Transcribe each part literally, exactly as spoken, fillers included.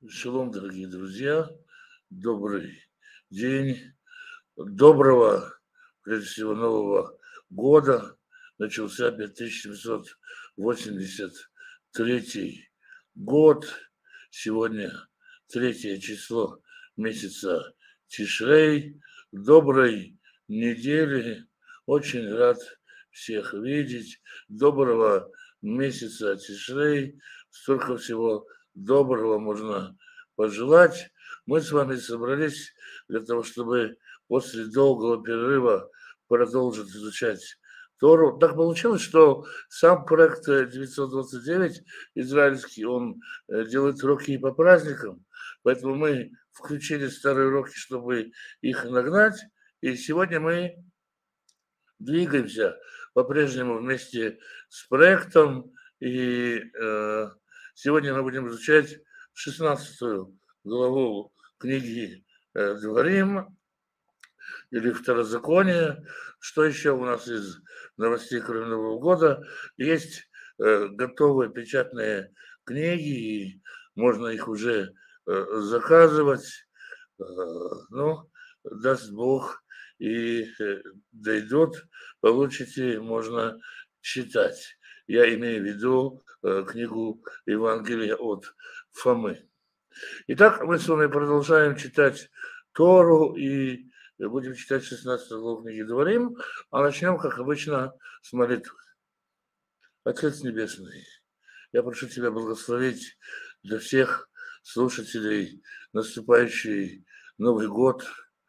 Шалом, дорогие друзья, добрый день, доброго, прежде всего, Нового года. Начался тысяча семьсот восемьдесят третий год, сегодня третье число месяца Тишрей. Доброй недели, очень рад всех видеть, доброго месяца Тишрей, столько всего доброго можно пожелать. Мы с вами собрались для того, чтобы после долгого перерыва продолжить изучать Тору. Так получилось, что сам проект девятьсот двадцать девять израильский, он делает уроки и по праздникам, поэтому мы включили старые уроки, чтобы их нагнать, и сегодня мы двигаемся по-прежнему вместе с проектом, и э, сегодня мы будем изучать шестнадцатую главу книги э, Дворим или Второзаконие. Что еще у нас из новостей, кроме Нового года? Есть э, готовые печатные книги, и можно их уже э, заказывать. Э, ну, даст Бог, и э, дойдут, получите, можно читать. Я имею в виду э, книгу Евангелия от Фомы. Итак, мы с вами продолжаем читать Тору и будем читать шестнадцатую главу книги Дворим, а начнем, как обычно, с молитвы. Отец Небесный, я прошу Тебя благословить для всех слушателей наступающий Новый год,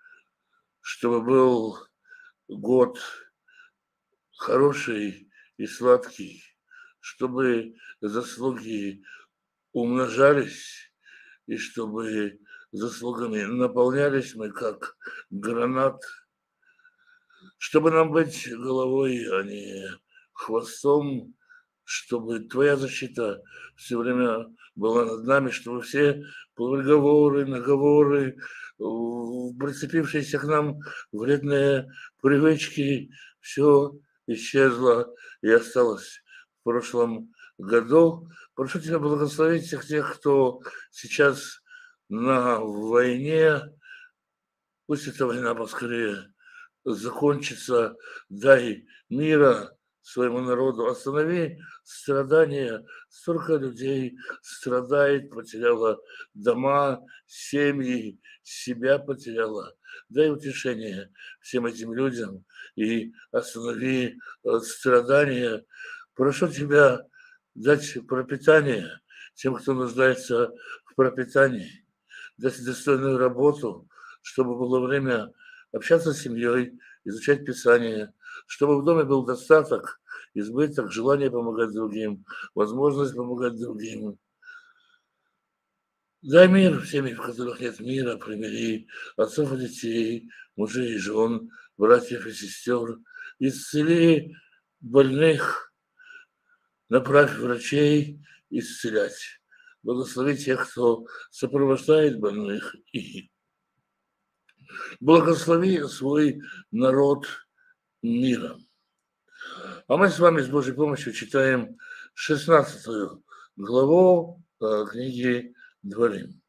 чтобы был год хороший и сладкий, чтобы заслуги умножались, и чтобы заслугами наполнялись мы, как гранат, чтобы нам быть головой, а не хвостом, чтобы Твоя защита все время была над нами, чтобы все приговоры, наговоры, прицепившиеся к нам вредные привычки, все исчезло и осталось в прошлом году. Прошу Тебя благословить всех тех, кто сейчас на войне. Пусть эта война поскорее закончится. Дай мира своему народу. Останови страдания. Столько людей страдает, потеряла дома, семьи, себя потеряла. Дай утешение всем этим людям и останови страдания. Прошу Тебя дать пропитание тем, кто нуждается в пропитании, дать достойную работу, чтобы было время общаться с семьей, изучать Писание, чтобы в доме был достаток, избыток, желание помогать другим, возможность помогать другим. Дай мир в семьях, в которых нет мира, примири отцов и детей, мужей и жен, братьев и сестер, исцели больных, направь врачей исцелять. Благослови тех, кто сопровождает больных, и благослови свой народ мира. А мы с вами с Божьей помощью читаем шестнадцатую главу э, книги Дворим.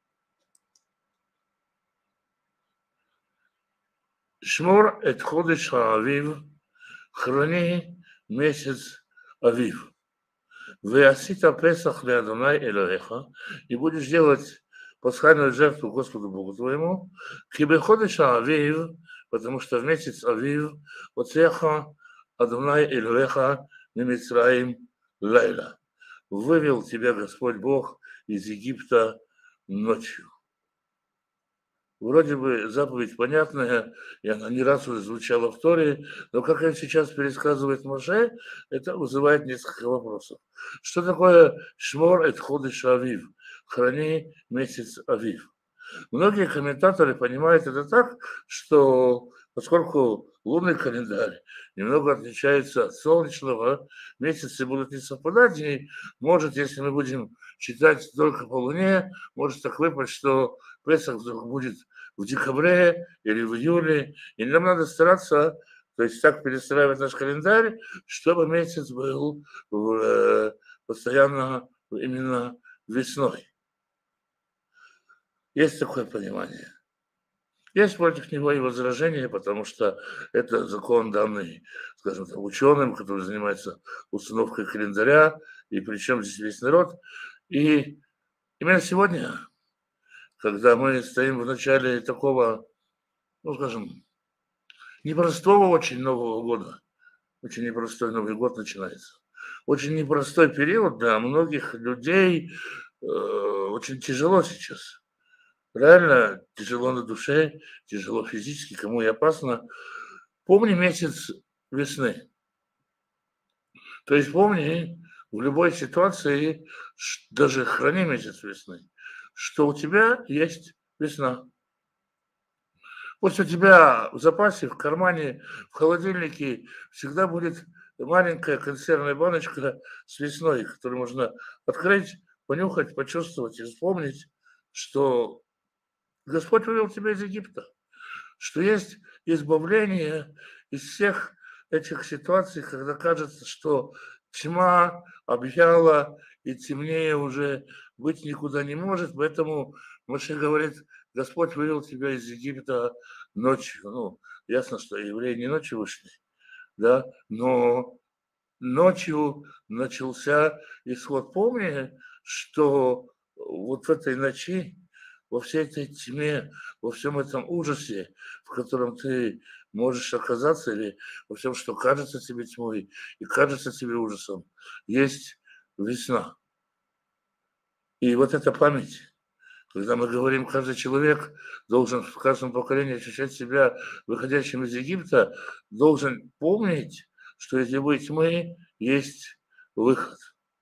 Шмор эт ходеш хаавив, храни месяц авив. Веасита Песах ле Адонай Элоэха, и будешь делать пасхальную жертву Господу Богу твоему, кибеходыша Авив, потому что в месяц Авив оцеха Адонай Элоэха мимицраим лайла. Вывел тебя Господь Бог из Египта ночью. Вроде бы заповедь понятная, и она не раз уже звучала в Торе, но как он сейчас пересказывает Моше, это вызывает несколько вопросов. Что такое шмор эт ходеш авив? Храни месяц авив. Многие комментаторы понимают это так, что поскольку лунный календарь немного отличается от солнечного, месяцы будут не совпадать, и может, если мы будем считать только по луне, может так выпасть, что Песах вдруг будет в декабре или в июле, и нам надо стараться, то есть так перестраивать наш календарь, чтобы месяц был в, постоянно именно весной. Есть такое понимание. Есть против него и возражения, потому что это закон, данный, скажем так, ученым, который занимается установкой календаря, и причем здесь весь народ. И именно сегодня, когда мы стоим в начале такого, ну, скажем, непростого очень Нового года, очень непростой Новый год начинается, очень непростой период для многих людей, э, очень тяжело сейчас. Реально тяжело на душе, тяжело физически, кому и опасно. Помни месяц весны. То есть помни в любой ситуации, даже храни месяц весны, что у тебя есть весна. Пусть у тебя в запасе, в кармане, в холодильнике всегда будет маленькая консервная баночка с весной, которую можно открыть, понюхать, почувствовать и вспомнить, что Господь вывел тебя из Египта, что есть избавление из всех этих ситуаций, когда кажется, что тьма объяла и темнее уже быть никуда не может. Поэтому Моше говорит, Господь вывел тебя из Египта ночью. Ну, ясно, что евреи не ночью вышли, да, но ночью начался исход. Помни, что вот в этой ночи, во всей этой тьме, во всем этом ужасе, в котором ты можешь оказаться, или во всем, что кажется тебе тьмой и кажется тебе ужасом, есть весна. И вот эта память, когда мы говорим, каждый человек должен в каждом поколении ощущать себя выходящим из Египта, должен помнить, что из любой тьмы есть выход.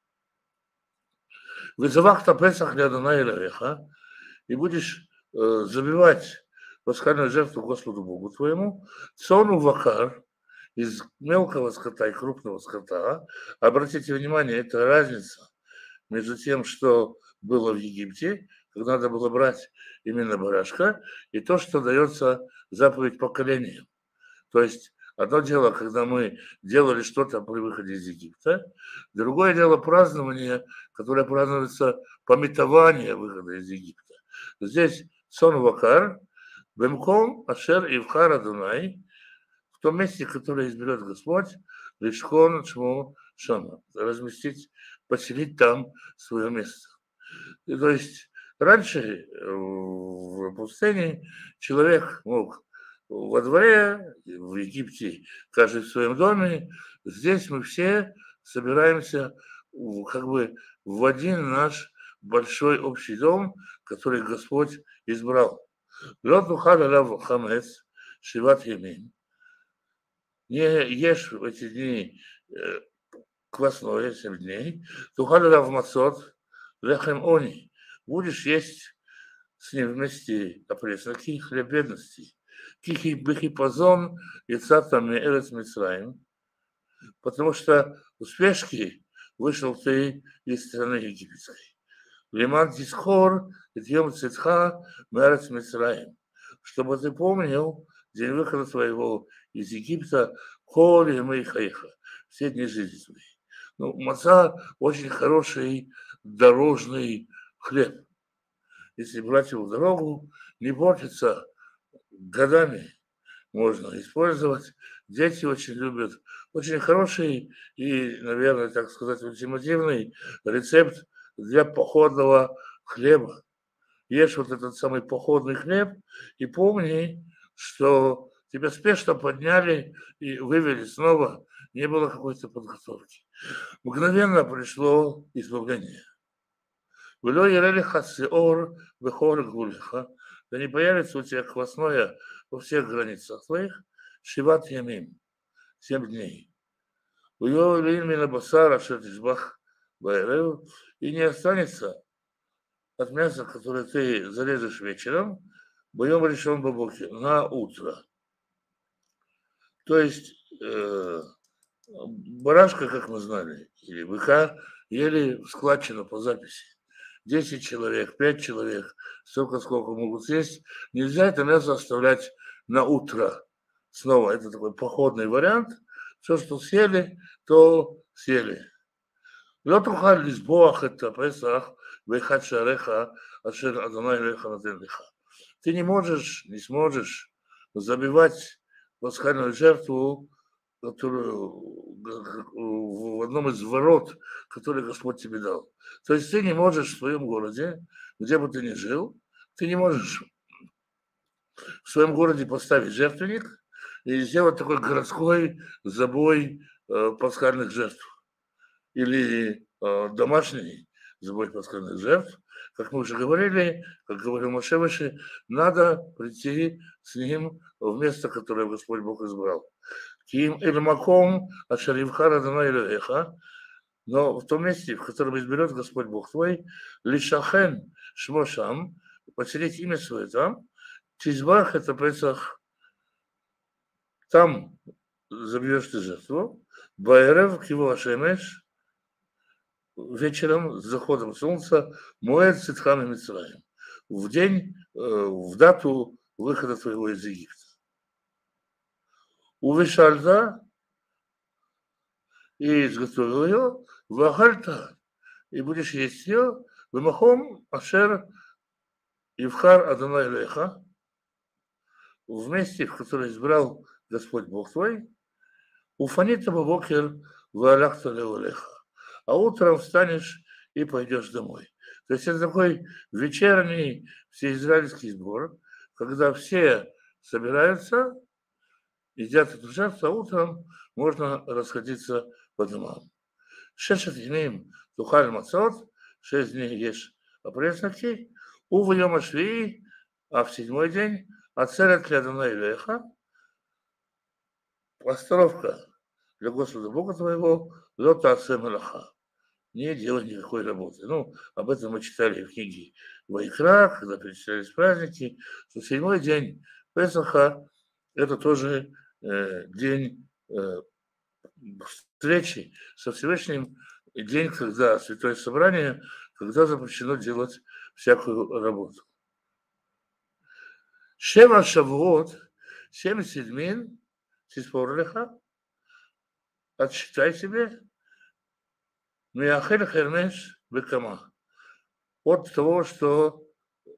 Вызывах-то Песах для Адонай Элохеха, и будешь э, забивать пасхальную жертву Господу Богу твоему, цону вакар, из мелкого скота и крупного скота. Обратите внимание, это разница между тем, что было в Египте, когда надо было брать именно барашка, и то, что дается заповедь поколениям. То есть одно дело, когда мы делали что-то при выходе из Египта, другое дело празднование, которое празднуется памятование выхода из Египта. Здесь сон вакар, бемком ашер ивхар Адонай, в том месте, которое изберет Господь, лишхон шмо шама, разместить, поселить там свое место. И, то есть раньше в пустыне человек мог во дворе, в Египте, каждый в своем доме, здесь мы все собираемся как бы в один наш большой общий дом, который Господь избрал. Шиват Ямин. Не ешь в эти дни квасное, семь дней. Тухалалав Мацот, Лехем Они. Будешь есть с ним вместе опресноки, хлеб бедности. Кихи бихипазон и цатами эрец Мицраим. Потому что в спешке вышел ты из страны египетской. Лиман Тисхор, Идьем Цитха, Мерец Мицраим. Чтобы ты помнил день выхода твоего из Египта, Коли мы хайха, все дни жизни твоей. Ну, маца очень хороший дорожный хлеб. Если брать его в дорогу, не портится, годами можно использовать. Дети очень любят. Очень хороший и, наверное, так сказать, ультимативный рецепт для походного хлеба. Ешь вот этот самый походный хлеб и помни, что тебя спешно подняли и вывели снова, не было какой-то подготовки. Мгновенно пришло избавление. Да не появится у тебя квасное во всех границах твоих, шиват ямим, семь дней. И не останется от мяса, которое ты зарежешь вечером, боем решен бабуки, на утро. То есть э, барашка, как мы знали, или быка, ели в складчину по записи. десять человек, пять человек, столько, сколько могут съесть. Нельзя это мясо оставлять на утро. Снова, это такой походный вариант. Все, что съели, то съели. לא תוכל לסבוח את הפסח באחד שעריך אשר אדוני אלוהיך נותן לך. Ты не можешь, не сможешь забивать пасхальную жертву, которую в одном из ворот, который Господь тебе дал. То есть ты не можешь в своем городе, где бы ты ни жил, ты не можешь в своем городе поставить жертвенник и сделать такой городской забой э, пасхальных жертв. Или э, домашний забой пасхальных жертв. Как мы уже говорили, как говорил Моше выше, надо прийти с ним в место, которое Господь Бог избрал. Ким эль-маком ашаривха радана илэха, но в том месте, в котором изберет Господь Бог твой, лишахен шмошам, поселить имя свое там, тизбах это Песах, там забьешь ты жертву, баэрев киво ашемеш, вечером с заходом солнца, моет Цитхам и Мицраим, в день, в дату выхода твоего из Египта. Увешальта, и изготовил ее, вахальта, и будешь есть ее, вымахом ашер ивхар Адонай Элоэха, в месте, в которое избрал Господь Бог твой, уфанита бабокер ваалахта леолеха. А утром встанешь и пойдешь домой. То есть это такой вечерний всеизраильский сбор, когда все собираются, едят эту жертву, а утром можно расходиться по домам. Шешет ямим тухаль мацот, шесть дней ешь опресноки, у йома швии, а в седьмой день ацерет для Адонай Элоэха, постановка для Господа Бога твоего, лота асе мелаха. Не делать никакой работы. Ну, об этом мы читали в книге Вайкра, когда перечислялись праздники, что седьмой день Песаха – это тоже э, день э, встречи со Всевышним, и день, когда Святое Собрание, когда запрещено делать всякую работу. Шева Шавуот, семь седьмин, Сиспорлиха, отсчитай себе, Миахель Хермеш Бекама. От того, что э,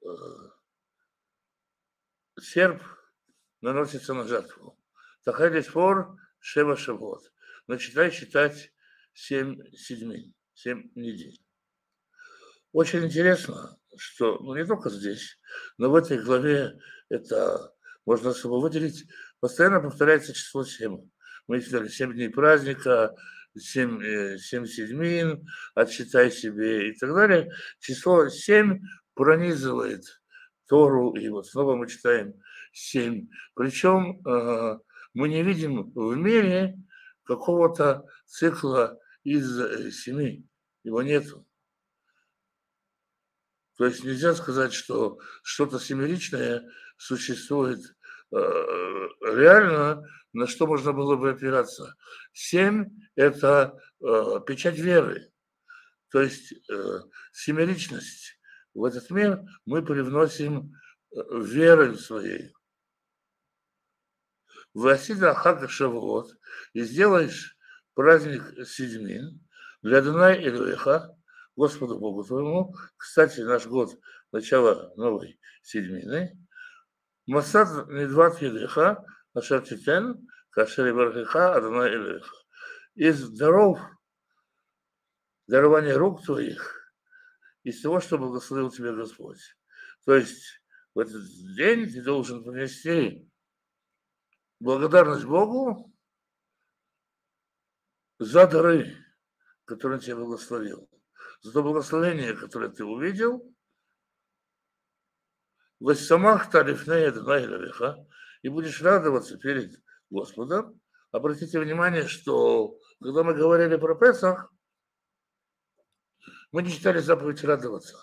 серп наносится на жертву. Тахель Спор Шева Шавот. Начитай считать семь седьмин, семь недель. Очень интересно, что ну, не только здесь, но в этой главе это можно особо выделить. Постоянно повторяется число семь. Мы читали семь дней праздника, семь, семь седьмин, отсчитай себе и так далее. Число семь пронизывает Тору, и вот снова мы читаем семь. Причем э, мы не видим в мире какого-то цикла из э, семи, его нету. То есть нельзя сказать, что что-то семеричное существует э, реально, на что можно было бы опираться. Семь – это э, печать веры, то есть э, семеричность. В этот мир мы привносим э, верой своей. Васида Хака Шавуот, и сделаешь праздник седьмин для Адонай Элоэха, Господу Богу твоему. Кстати, наш год начала новой седьмины. Масад недват едеха, ашер титен, кашер ибархеха, Адонай Элоэха. Из даров, дарования рук твоих, из того, что благословил тебя Господь. То есть в этот день ты должен принести благодарность Богу за дары, которые он тебя благословил. За то благословение, которое ты увидел, в самах тарифнея Адонай и будешь радоваться перед Господом. Обратите внимание, что когда мы говорили про Песах, мы не читали заповедь радоваться.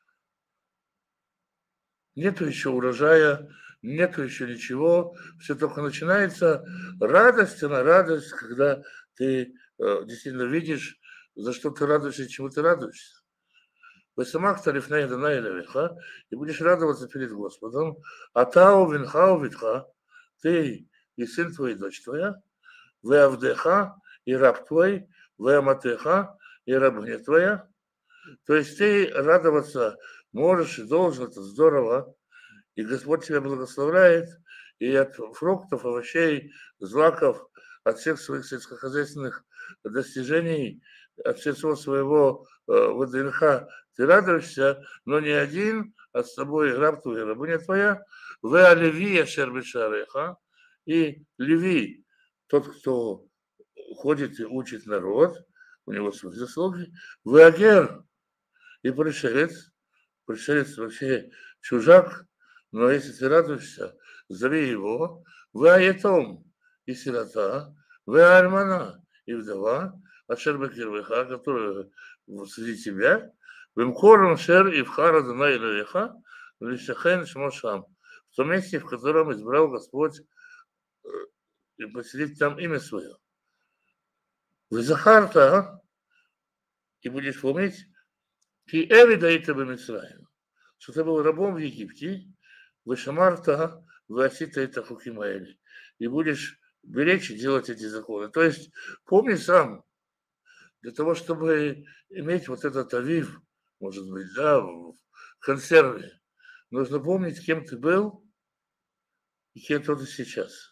Нету еще урожая, нету еще ничего, все только начинается. Радость, она радость, когда ты э, действительно видишь, за что ты радуешься и чему ты радуешься. Вы самах тарифней Адонай Элоэха, и будешь радоваться перед Господом. Атау винхау витха, ты и сын твой, и дочь твоя, вы авдеха, и раб твой, вы аматеха, и рабыня твоя. То есть ты радоваться можешь и должен, это здорово. И Господь тебя благословляет, и от фруктов, овощей, злаков, от всех своих сельскохозяйственных достижений, от всего своего э, ВДНХ ты радуешься, но не один, а с тобой раб твой, рабыня твоя, вы оливия шербешареха, и Леви, тот, кто ходит и учит народ, у него свои заслуги, вы агер, и пришелец, пришелец вообще чужак, но если ты радуешься, зови его, вы аетом, и сирота, вы альмана, и вдова, ашер кирвеха, которая среди тебя, вимкором шер и вхара дана илеха, лишахен шмошам, в том месте, в котором избрал Господь и поселить там имя свое. Вы захарта, и будешь помнить, ки эвида и тебе Мицраим, что ты был рабом в Египте, вы шамарта, вы осита это хукимаэли, и будешь беречь и делать эти законы. То есть помни сам, для того, чтобы иметь вот этот авив, может быть, да, в консерве, нужно помнить, кем ты был и кем ты сейчас.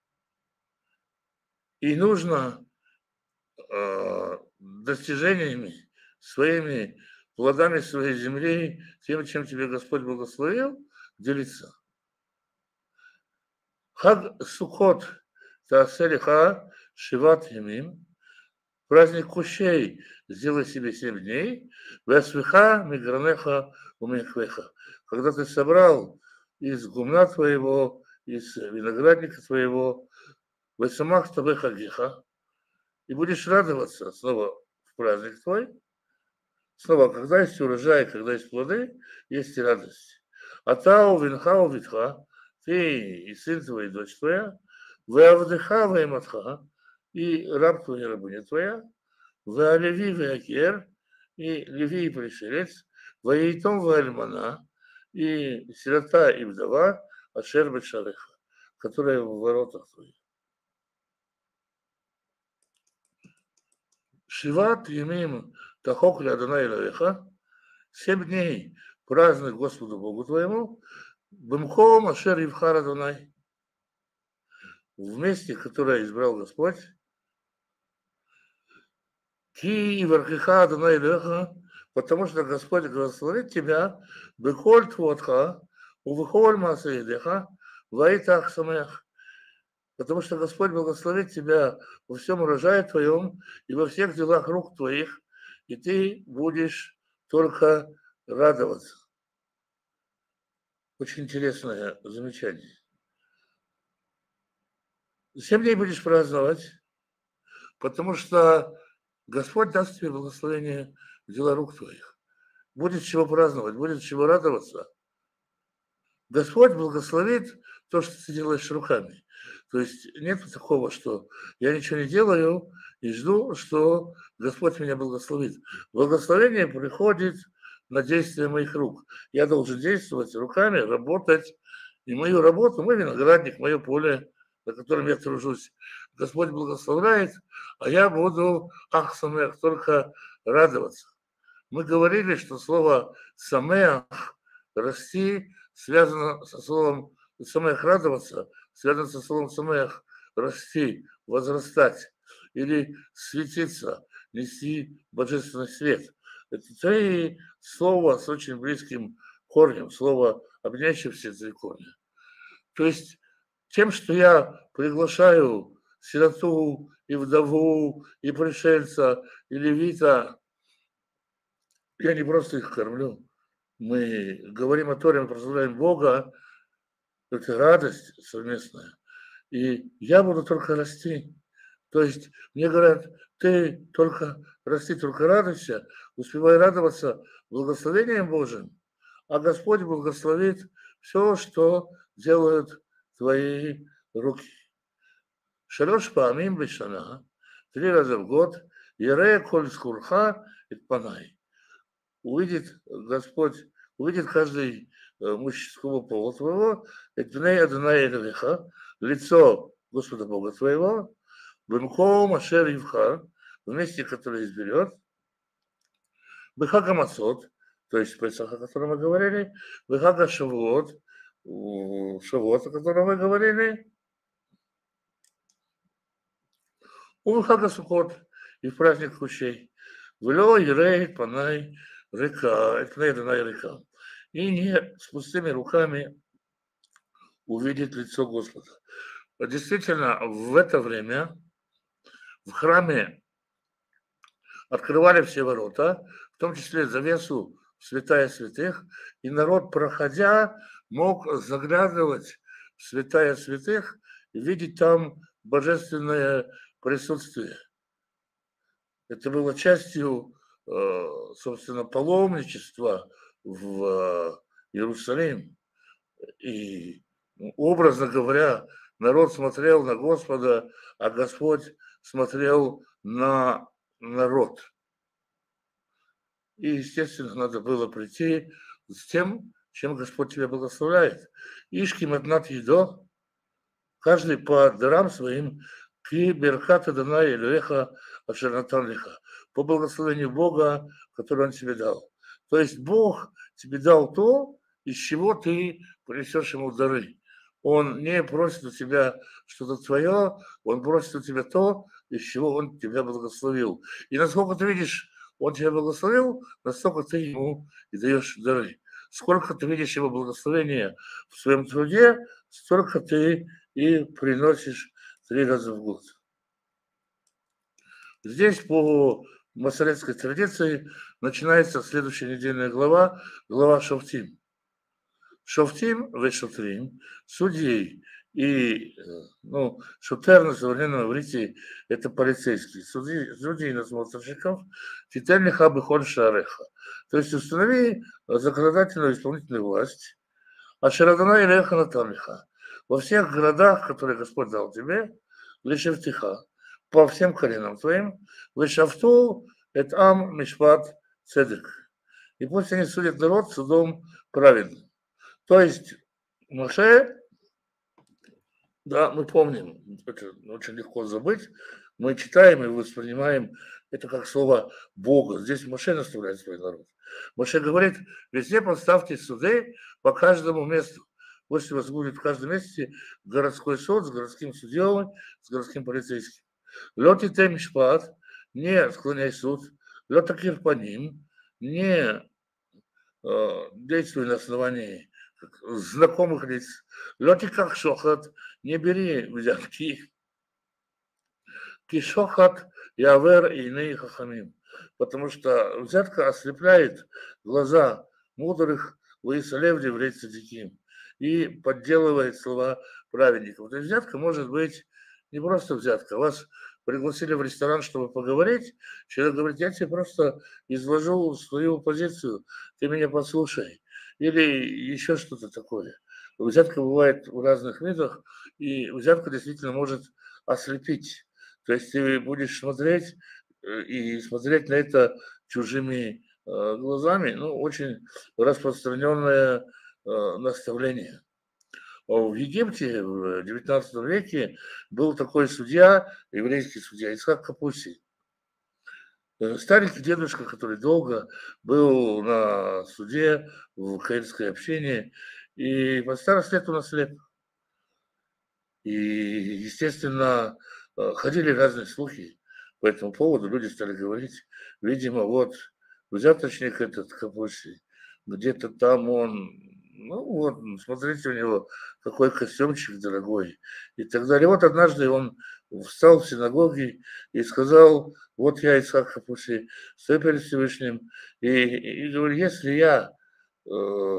И нужно э, достижениями своими, плодами своей земли, тем, чем тебе Господь благословил, делиться. Хаг Сукот Тааселиха Шиват Ямим, праздник Кущей, сделай себе семь дней, Весвиха Мигранеха Умехвеха, когда ты собрал из гумна твоего, из виноградника твоего, Весамах Табеха Гиха, и будешь радоваться снова в праздник твой. Снова, когда есть урожай, когда есть плоды, есть и радость. Атау винхау витха, ты и сын твой, и дочь твоя, вы авдыха, вы матха, и раб твой, и рабыня твоя, вы алеви, вы акер, и леви, и пришелец, вы яйтом, вы альмана, и сирота, и вдова, ашер бешареха, которая в воротах твоих. Шиват имеем тахок лядана илавеха, семь дней празднуй Господу Богу твоему, бымхом ашер ивхар Адонай, в месте, которое избрал Господь, ки вархиха Адонай илавеха, потому что Господь благословит тебя, бехоль твотха, увыхоль масаидеха, ваитах самех, потому что Господь благословит тебя во всем урожае твоем и во всех делах рук твоих, и ты будешь только радоваться. Очень интересное замечание. Семь дней будешь праздновать, потому что Господь даст тебе благословение в дела рук твоих. Будет чего праздновать, будет чего радоваться. Господь благословит то, что ты делаешь руками. То есть нет такого, что я ничего не делаю и жду, что Господь меня благословит. Благословение приходит на действие моих рук. Я должен действовать руками, работать. И мою работу, мой виноградник, мое поле, на котором я тружусь, Господь благословляет, а я буду ах самех, только радоваться. Мы говорили, что слово самех, расти, связано со словом самех, радоваться, связано со словом самех, расти, возрастать или светиться, нести божественный свет. Это три слова с очень близким корнем, слово, объединяющее все три корня. То есть тем, что я приглашаю сироту и вдову, и пришельца, и левита, я не просто их кормлю. Мы говорим о Торе, мы прославляем Бога, это радость совместная. И я буду только расти. То есть мне говорят, ты только расти, только радуйся, успевай радоваться благословением Божьим, а Господь благословит все, что делают твои руки. Шалош паамим бешана, три раза в год, ере коль скурха и панай. Увидит Господь, увидит каждый мужского пола твоего, этней адонай элевеха, лицо Господа Бога твоего, бэмком ашер ивхар, в месте, которое изберет, Бехага Масот, то есть Песах, о котором мы говорили, Бехага Шавуот, Шавуот, о котором мы говорили, Бехага Сукот, и в праздник Кущей. Влё, Ерей, Панай, Река, Экней, Данай, Река. И не с пустыми руками увидеть лицо Господа. Действительно, в это время в храме открывали все ворота, в том числе завесу святая святых, и народ, проходя, мог заглядывать в святая святых и видеть там божественное присутствие. Это было частью, собственно, паломничества в Иерусалим. И, образно говоря, народ смотрел на Господа, а Господь смотрел на народ. И, естественно, надо было прийти с тем, чем Господь тебя благословляет. Ишки матнат едо, каждый по дарам своим, ки берхата дана элеха ашернатан лиха, по благословению Бога, который Он тебе дал. То есть Бог тебе дал то, из чего ты принесешь Ему дары. Он не просит у тебя что-то твое, Он просит у тебя то, из чего Он тебя благословил. И насколько ты видишь, Он тебя благословил, настолько ты Ему и даешь дары. Сколько ты видишь Его благословения в своем труде, столько ты и приносишь три раза в год. Здесь по масоретской традиции начинается следующая недельная глава, глава Шофтим. Шофтим, вешотрим, судей и, ну, шутер на современном иврите это полицейские, судей, судей и надсмотрщиков, тительниха бихоль шареха. То есть установи законодательную исполнительную власть, а шарадана и реха натамлиха. Во всех городах, которые Господь дал тебе, лишевтиха, по всем коленам твоим, лишавту эт ам мишпат цедек. И пусть они судят народ судом праведным. То есть Моше, да, мы помним, это очень легко забыть, мы читаем и воспринимаем это как слово Бога. Здесь Моше наставляет свой народ. Моше говорит, везде поставьте суды по каждому месту. Пусть у вас будет в каждом месте городской суд с городским судьей, с городским полицейским. Лёти темишпат, не склоняй суд, лёта кирпаним, не э, действуй на основании знакомых лиц. Лёти как шохат, не бери взятки. Кишохат явер и ней хахамим. Потому что взятка ослепляет глаза мудрых, выисалев еврей цадиким, и подделывает слова праведников. То есть взятка может быть не просто взятка. Вас пригласили в ресторан, чтобы поговорить. Человек говорит, я тебе просто изложу свою позицию, ты меня послушай. Или еще что-то такое. Взятка бывает в разных видах, и взятка действительно может ослепить. То есть ты будешь смотреть и смотреть на это чужими глазами, ну, очень распространенное наставление. В Египте в девятнадцатом веке был такой судья, еврейский судья Ицхак Капуси. Старенький дедушка, который долго был на суде в каирской общине, и по старости лет он ослеп. И, естественно, ходили разные слухи по этому поводу. Люди стали говорить, видимо, вот взяточник этот Капуси, где-то там он, ну вот, смотрите, у него какой костюмчик дорогой и так далее. Вот однажды он встал в синагоге и сказал, вот я Ицхак Капуси, стою перед Всевышним, и, и, и говорю, если я, э,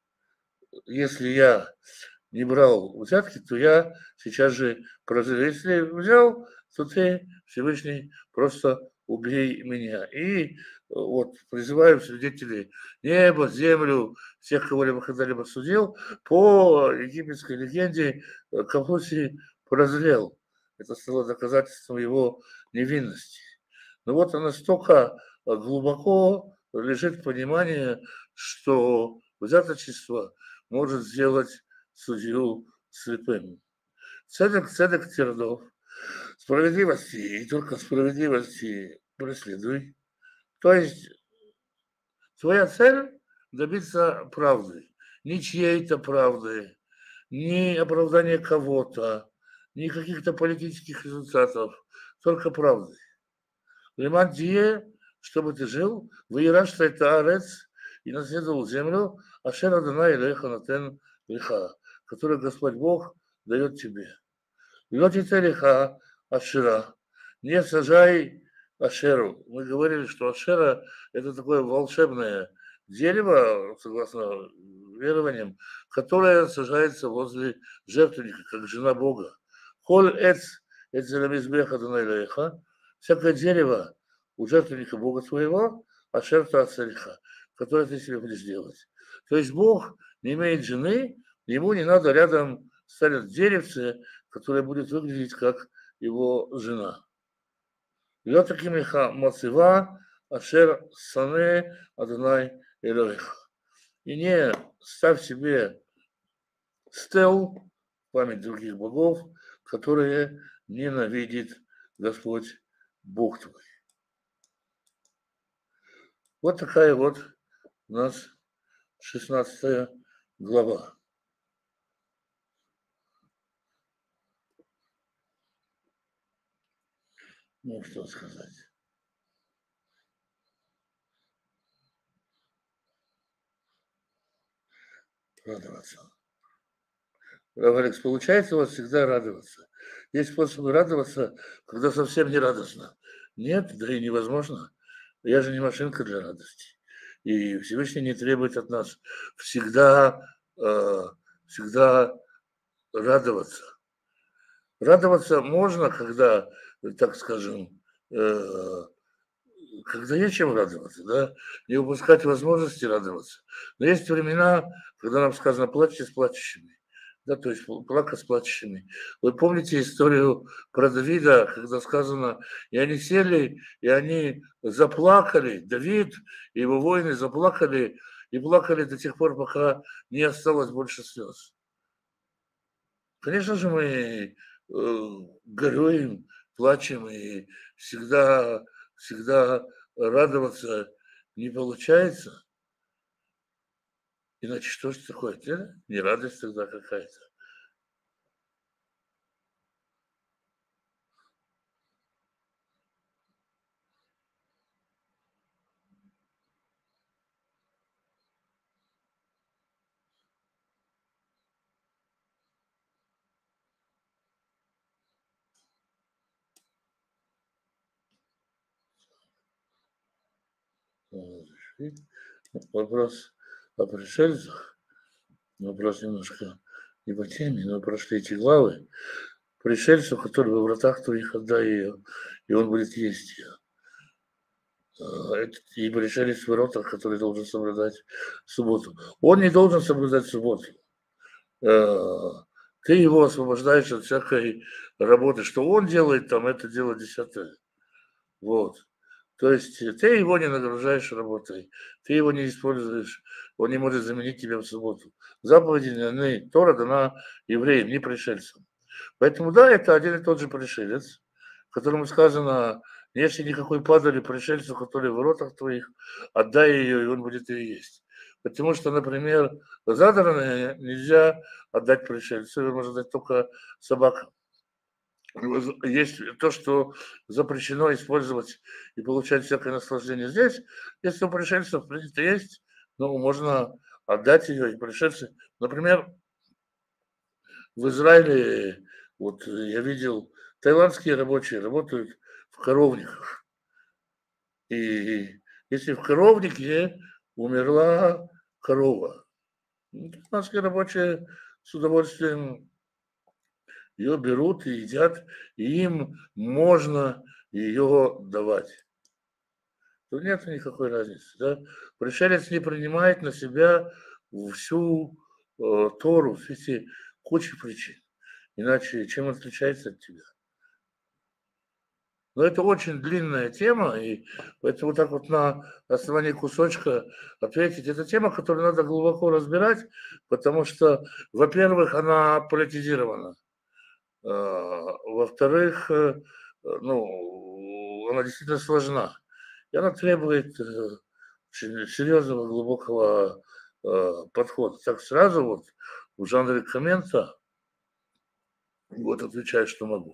если я не брал взятки, то я сейчас же прозрел. Если взял, то ты, Всевышний, просто убей меня. И вот призываю свидетелей небо, землю, всех, кого либо когда-либо судил, по египетской легенде Капуси прозрел. Это стало доказательством его невинности. Но вот настолько глубоко лежит понимание, что взяточество может сделать судью слепым. Цедек, цедек тердов. Справедливости, и только справедливости преследуй. То есть Твоя цель – добиться правды. Не чьей-то правды, ни оправдания кого-то, ни каких-то политических результатов, только правды. Леман тие, чтобы ты жил, выираш это арец и наследовал землю, ашер Адонай элеха натен лиха, которую Господь Бог дает тебе. Летите лиха ашира, не сажай ашеру. Мы говорили, что ашера – это такое волшебное дерево, согласно верованиям, которое сажается возле жертвенника, как жена Бога. Холь эц эцерамизбеха Адонай, всякое дерево у жертвенника Бога твоего, ашерта ацариха, которое ты себе будешь делать. То есть Бог не имеет жены, ему не надо рядом ставить деревце, которое будет выглядеть как его жена. Льот таким лиха мацива, ашер сане Адонай элоих. И не ставь себе стел, память других богов, которые ненавидит Господь Бог твой. Вот такая вот у нас шестнадцатая глава. Ну, что сказать. Радоваться. Рав Алекс, получается у вас всегда радоваться? Есть способы радоваться, когда совсем не радостно. Нет, да и невозможно. Я же не машинка для радости. И Всевышний не требует от нас всегда, э, всегда радоваться. Радоваться можно, когда, так скажем, э, когда есть чем радоваться, да, не упускать возможности радоваться. Но есть времена, когда нам сказано плачьте с плачущими, да, то есть плакать с плачущими. Вы помните историю про Давида, когда сказано, и они сели, и они заплакали, Давид и его воины заплакали, и плакали до тех пор, пока не осталось больше слез. Конечно же, мы э, горюем, плачем, и всегда, всегда радоваться не получается. Иначе что же такое? Это не радость тогда какая-то. Вопрос о пришельцах, вопрос немножко не по теме, но прошли эти главы. Пришельцу, который во вратах твоих, отдай ее, и он будет есть ее. И пришелец в воротах, который должен соблюдать субботу. Он не должен соблюдать субботу. Ты его освобождаешь от всякой работы. Что он делает там, это дело десятое. Вот. То есть ты его не нагружаешь работой, ты его не используешь, он не может заменить тебя в субботу. Заповеди даны, Тора дана евреям, не пришельцам. Поэтому да, это один и тот же пришелец, которому сказано, не ешьте никакой падали пришельцу, который в воротах твоих, отдай ее, и он будет ее есть. Потому что, например, задранное нельзя отдать пришельцу, его можно дать только собакам. Есть то, что запрещено использовать и получать всякое наслаждение здесь. Если у пришельцев принято есть, ну, можно отдать ее, и пришельцы. Например, в Израиле, вот я видел, таиландские рабочие работают в коровниках. И если в коровнике умерла корова, таиландские рабочие с удовольствием ее берут и едят, и им можно ее давать. Тут нет никакой разницы. Да? Пришелец не принимает на себя всю э, Тору, все эти кучи причин. Иначе чем он отличается от тебя? Но это очень длинная тема, и поэтому так вот на основании кусочка ответить. Это тема, которую надо глубоко разбирать, потому что, во-первых, она политизирована. Во-вторых, ну, она действительно сложна. И она требует очень серьезного, глубокого э, подхода. Так сразу вот в жанре коммента вот отвечаю, что могу.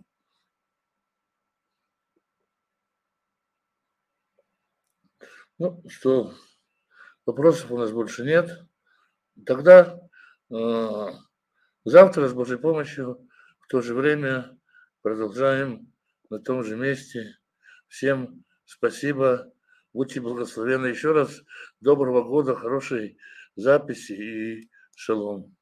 Ну что, вопросов у нас больше нет. Тогда э, завтра с Божьей помощью в то же время продолжаем на том же месте. Всем спасибо, будьте благословенны. Еще раз доброго года, хорошей записи и шалом.